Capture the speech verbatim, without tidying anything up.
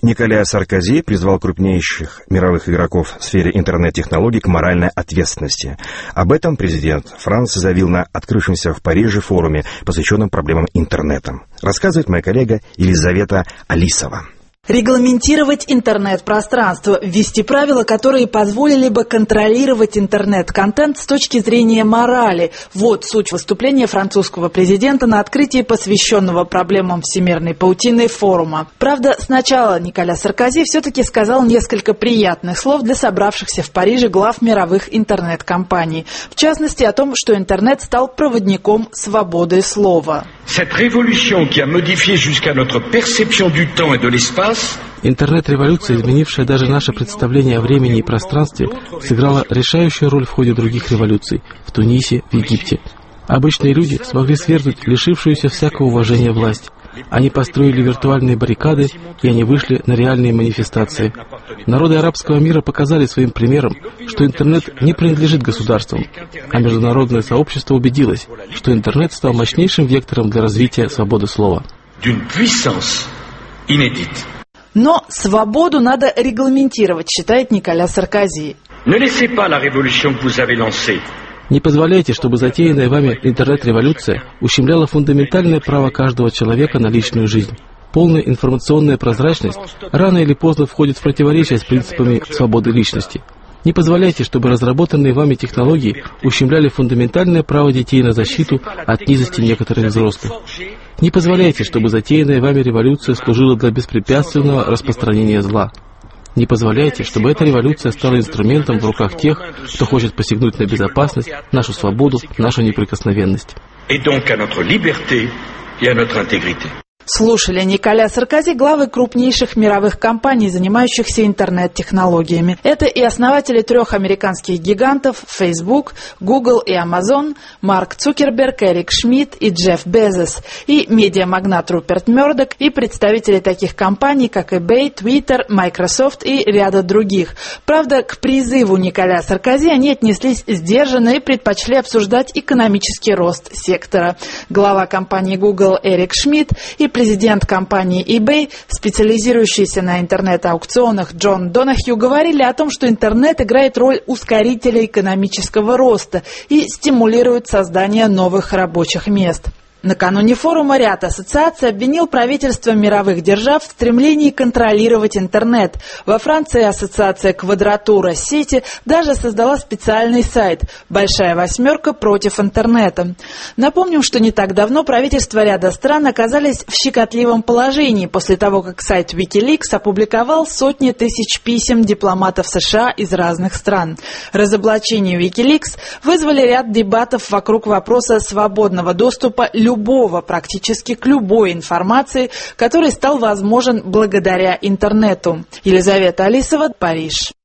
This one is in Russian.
Николя Саркози призвал крупнейших мировых игроков в сфере интернет-технологий к моральной ответственности. Об этом президент Франции заявил на открывшемся в Париже форуме, посвященном проблемам интернета. Рассказывает моя коллега Елизавета Алисова. Регламентировать интернет-пространство, ввести правила, которые позволили бы контролировать интернет-контент с точки зрения морали. Вот суть выступления французского президента на открытии посвященного проблемам всемирной паутины форума. Правда, сначала Николя Саркози все-таки сказал несколько приятных слов для собравшихся в Париже глав мировых интернет-компаний. В частности, о том, что интернет стал проводником свободы слова. Интернет-революция, изменившая даже наше представление о времени и пространстве, сыграла решающую роль в ходе других революций в Тунисе, в Египте. Обычные люди смогли свергнуть лишившуюся всякого уважения власть. Они построили виртуальные баррикады, и они вышли на реальные манифестации. Народы арабского мира показали своим примером, что интернет не принадлежит государствам, а международное сообщество убедилось, что интернет стал мощнейшим вектором для развития свободы слова. Но свободу надо регламентировать, считает Николя Саркози. Не позволяйте, чтобы затеянная вами интернет-революция ущемляла фундаментальное право каждого человека на личную жизнь. Полная информационная прозрачность рано или поздно входит в противоречие с принципами свободы личности. Не позволяйте, чтобы разработанные вами технологии ущемляли фундаментальное право детей на защиту от низости некоторых взрослых. Не позволяйте, чтобы затеянная вами революция служила для беспрепятственного распространения зла. Не позволяйте, чтобы эта революция стала инструментом в руках тех, кто хочет посягнуть на безопасность, нашу свободу, нашу неприкосновенность. Слушали Николя Саркози, главы крупнейших мировых компаний, занимающихся интернет-технологиями. Это и основатели трех американских гигантов Facebook, Google и Amazon, Марк Цукерберг, Эрик Шмидт и Джефф Безос, и медиамагнат Руперт Мёрдок, и представители таких компаний, как eBay, Twitter, Microsoft и ряда других. Правда, к призыву Николя Саркози они отнеслись сдержанно и предпочли обсуждать экономический рост сектора. Глава компании Google Эрик Шмидт и президент компании eBay, специализирующийся на интернет-аукционах Джон Донахью, говорили о том, что интернет играет роль ускорителя экономического роста и стимулирует создание новых рабочих мест. Накануне форума ряд ассоциаций обвинил правительства мировых держав в стремлении контролировать интернет. Во Франции ассоциация «Квадратура сети» даже создала специальный сайт «Большая восьмерка против интернета». Напомним, что не так давно правительства ряда стран оказались в щекотливом положении после того, как сайт Wikileaks опубликовал сотни тысяч писем дипломатов США из разных стран. Разоблачение Wikileaks вызвали ряд дебатов вокруг вопроса свободного доступа любого любого, практически к любой информации, который стал возможен благодаря интернету. Елизавета Алисова, Париж.